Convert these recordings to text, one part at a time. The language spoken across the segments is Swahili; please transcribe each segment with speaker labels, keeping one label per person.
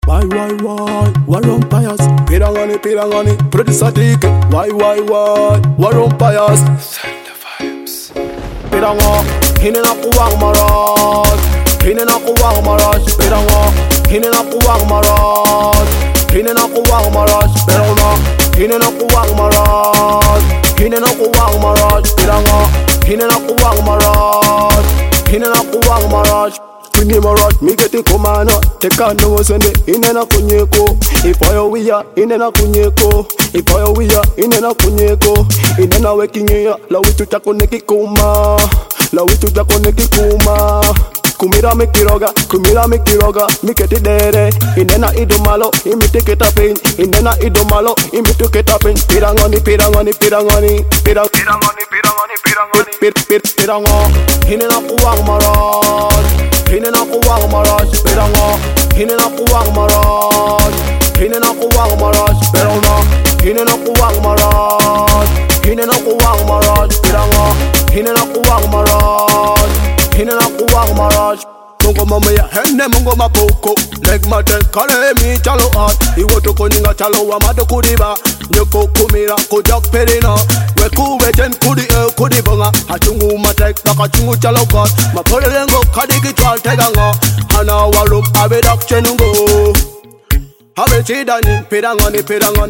Speaker 1: Why, war umpires, pirangani, producer DK. Why, war umpires.
Speaker 2: Send the vibes.
Speaker 1: Piranga, hinena kuwang marat, hinena kuwang marat. Piranga, hinena kuwang marat, hinena kuwang marat. Piranga, hinena kuwang marat, hinena kuwang marat. Piranga, hinena kuwang marat, hinena kuwang marat. Kuni marat, mi geti kumana. Teka no sende, inena kunyeko. Ifoyo wiya, inena kunyeko. Ifoyo wiya, inena kunyeko. Inena wekinya, la witu chako neki kuma. La witu chako neki kuma. Kumira mikiroga, miketi dere. Inena idomalo, imite ketapin. Inena idomalo, imite ketapin. Pirangani. Piranga, hinena kuwang marat. Hinena kuwang marat, piranga. Hinena kuwang marat, hinena kuwang marat. Piranga, hinena kuwang marat, hinena kuwang marat. Piranga, hinena kuwang marat, hinena kuwang marat. Mungo mama ya henne mungo mapoko. Leg mate kale mi chalo at. Iwoto koninga chalo wa mado kudiba. Nyoko kumira kujak perina. Weku wejen kudi bonga. Hachungu matek baka chungu chalo got. Mapole lengo kadiki twal teganga. Hana walum abedak chenungo. Habe chidani pirangani.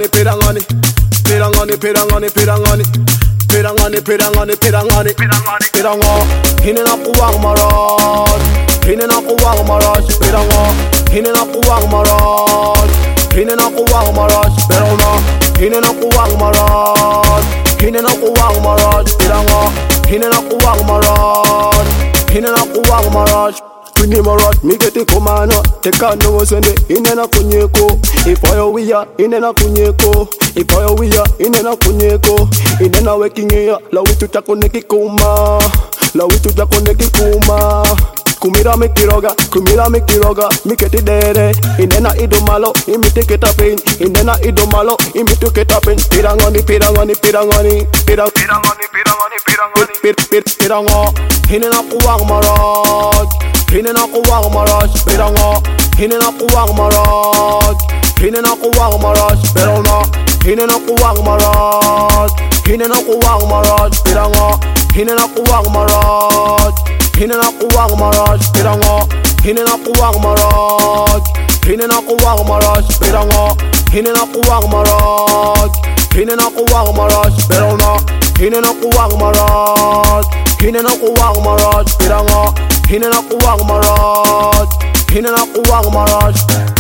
Speaker 1: Piranga, hinena kuwang marat, hinena kuwang marat. Piranga, hinena kuwang marat, hinena kuwang marat. Piranga, hinena kuwang marat, hinena kuwang marat. Piranga, hinena kuwang marat, hinena kuwang marat. Kuni marat, mi geti kumana. Teka no sende, inena kunyeko. Ifoyo wiya, inena kunyeko. Ifoyo wiya, inena kunyeko. Inena wekinya, la witu chako neki kuma. La witu chako neki kuma. Kumira mikiroga, miketi dere. Inena idomalo, imite ketapin. Inena idomalo, imite ketapin. Pirangani. Piranga, hinena kuwang marat, hinena kuwang marat. Piranga, hinena kuwang marat, hinena kuwang marat. Piranga, hinena kuwang marat, hinena kuwang marat. Piranga, hinena kuwang marat, hinena kuwang marat. Piranga, hinena kuwang marat, hinena kuwang marat. Piranga, hinena kuwang marat, hinena kuwang marat. Piranga, hinena kuwang marat, hinena kuwang marat. Piranga, hinena kuwang marat, hinena kuwang marat.